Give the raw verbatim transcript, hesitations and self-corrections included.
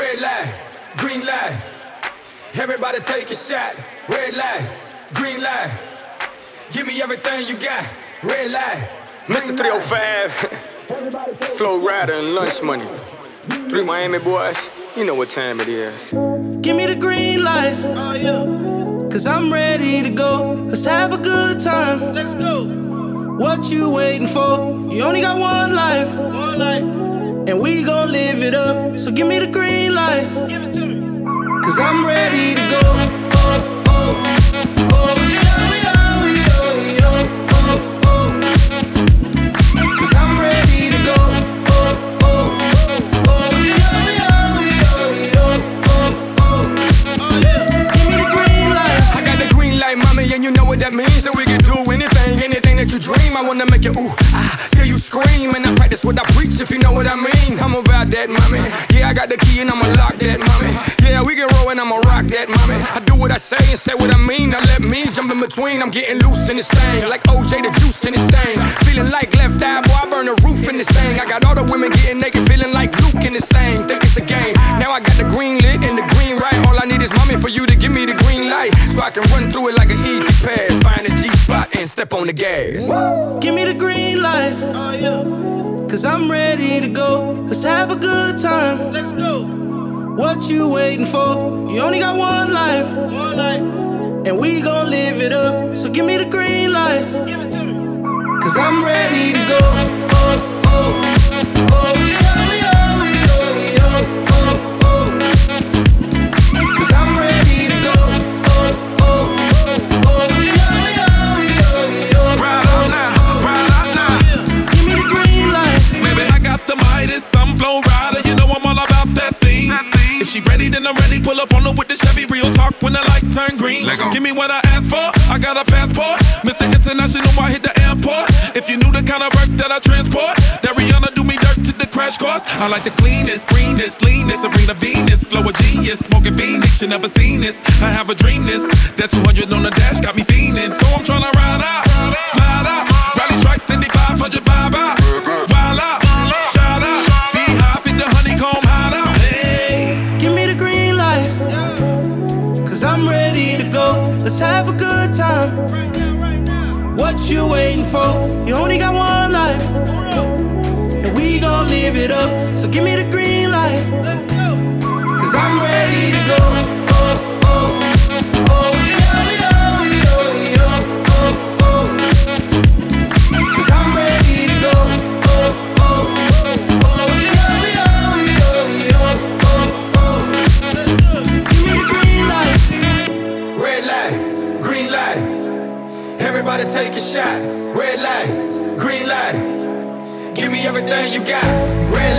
Red light, green light. Everybody take a shot. Red light, green light. Give me everything you got. Red light. Mister three oh five, Flow Rider and Lunch Money. Three Miami boys, you know what time it is. Give me the green light, oh, yeah. Cause I'm ready to go. Let's have a good time. Let's go. What you waiting for? You only got one life, one life. And we gon' live it up. So give me the green light, give it to me. Cause I'm ready to go. Oh, oh, oh, yeah, yeah, yeah, yeah, oh, oh. Cause I'm ready to go. Oh, oh, oh, yeah, yeah, yeah, yeah, oh, oh. Oh, yeah. Give me the green light. I got the green light, mommy, and you know what that means. That we can do anything, anything that you dream. I wanna make you ooh, ah, till you scream. And I practice what I preach, if you know what I mean. I'm about that, mommy. Yeah, I got the key and I'ma lock that, mommy. Yeah, we can roll and I'ma rock that, mommy. I do what I say and say what I mean. Now let me jump in between. I'm getting loose in this thing, like O J the juice in this thing. Feeling like left eye, boy, I burn the roof in this thing. I got all the women getting naked, feeling like Luke in this thing. Think it's a game. Now I got the green lit and the green right. All I need is mommy for you to give me the green light, so I can run through it like an easy pass. Find a G spot and step on the gas. Give me the green light, oh, yeah. Cause I'm ready to go. Let's have a good time. Let's go. What you waiting for? You only got one life, one life. And we gon' live it up. So give me the green light, give it to me. Cause I'm ready to go. Oh, oh, oh, yeah, yeah, yeah, yeah, oh, oh. Cause I'm ready to go. Oh, oh, oh, yeah, yeah, yeah, yeah. Ride out now, ride out now. Give me the green light. Baby, I got the Midas, I'm Flow Rider. You know I'm all about that thing. That thing. If she ready, then I'm ready. Pull up on her with the Chevy. Real talk when the light turn green. Give me what I asked for. I got a passport. Mister International, I hit the airport. If you knew the kind of work that I transport, that Rihanna do me dirt to the crash course. I like the cleanest, greenest, leanest, Serena Venus, flow a genius, smoking Phoenix. You never seen this. I have a dream this. That two hundred on the dash got me fiending. So I'm tryna ride out, slide out, rally stripes, seventy-five hundred vibe out, wild out, shout out, be high, fit the honeycomb hide out. Hey, give me the green light, cause I'm ready to go. Let's have a good time. What you waiting for? You only got one life, and we gon' live it up. So give me the green light, cause I'm ready to go. Oh, oh, oh, yeah, yeah, yeah, yeah, oh, oh. Cause I'm ready to go. Oh, oh, oh, yeah, yeah, yeah, yeah, oh, oh. Give me the green light. Red light, green light. Everybody take a shot. Red light, green light. Give me everything you got. Red